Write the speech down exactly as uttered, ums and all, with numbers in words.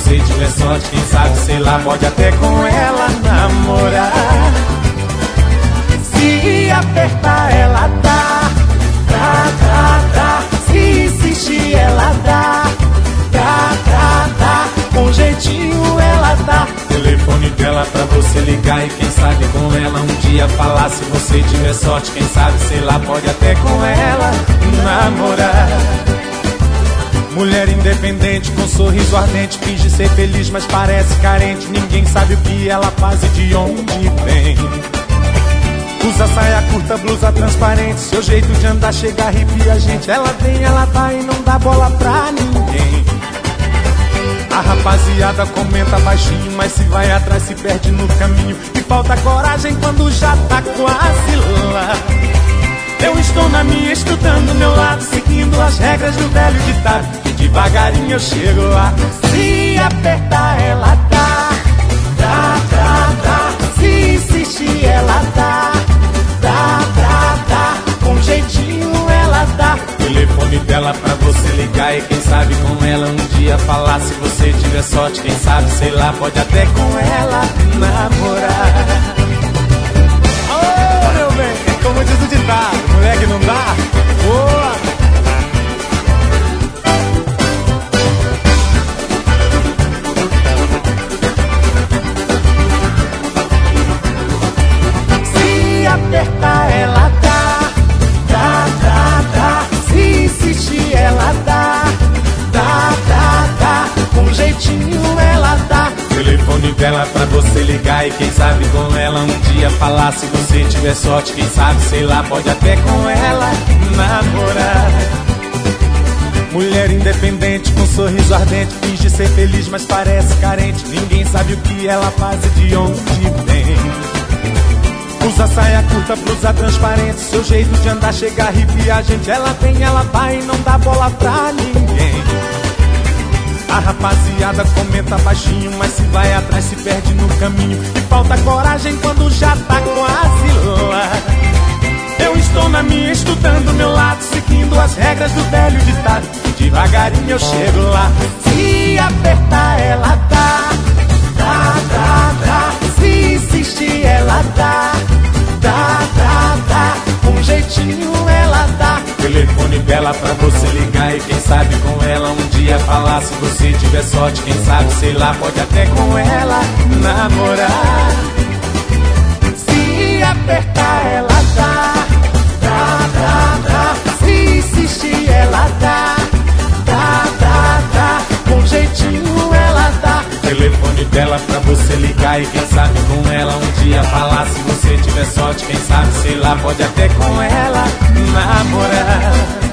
você tiver sorte, quem sabe, sei lá, pode até com ela namorar. Se apertar ela dá, dá, dá, dá. Se insistir ela dá, dá, dá, dá. Com jeitinho ela dá. Telefone dela pra você ligar e quem sabe com ela um dia falar. Se você tiver sorte, quem sabe, sei lá, pode até com ela namorar. Mulher independente com sorriso ardente, finge ser feliz mas parece carente. Ninguém sabe o que ela faz e de onde vem. Usa saia curta, blusa transparente, seu jeito de andar chega a arrepia a gente. Ela vem, ela vai e não dá bola pra ninguém. A rapaziada comenta baixinho, mas se vai atrás se perde no caminho. E falta coragem quando já tá quase lá. Eu estou na minha, estudando meu lado, seguindo as regras do velho ditado, e devagarinho eu chego lá. Se apertar ela dá, dá, dá, dá. Se insistir ela dá, dá, dá, dá. Com jeitinho ela dá. Telefone dela pra você ligar e quem sabe com ela um dia falar. Se você tiver sorte, quem sabe, sei lá, pode até com ela namorar. Oh, meu bem, como diz o ditado, moleque não dá? Boa! Se apertar ela dá, dá, dá, dá. Se insistir ela dá, dá, dá, dá. Com jeitinho ela dá. Telefone dela pra você ligar e quem sabe com ela um dia falar. Se você tiver sorte, quem sabe, sei lá, pode até com ela namorar. Mulher independente com sorriso ardente, finge ser feliz mas parece carente. Ninguém sabe o que ela faz e de onde vem. Usa saia curta, blusa transparente, seu jeito de andar chega a arrepiar a gente. Ela vem, ela vai e não dá bola pra ninguém. A rapaziada comenta baixinho, mas se vai atrás se perde no caminho. E falta coragem quando já tá quase lá. Eu estou na minha, estudando meu lado, seguindo as regras do velho ditado, e devagarinho eu chego lá. Se apertar ela dá, dá, dá, dá. Se insistir ela dá, dá, dá, dá. Com jeitinho ela dá. Telefone dela pra você ligar e quem sabe com ela um dia falar. Se você tiver sorte, quem sabe, sei lá, pode até com ela namorar. Se apertar ela dá, dá, dá, dá. Se insistir ela dá, dá, dá, dá. Com jeitinho ela dá. Telefone dela pra você ligar e quem sabe com ela um dia falar. Se você tiver sorte, quem sabe, sei lá, pode até com ela namorar.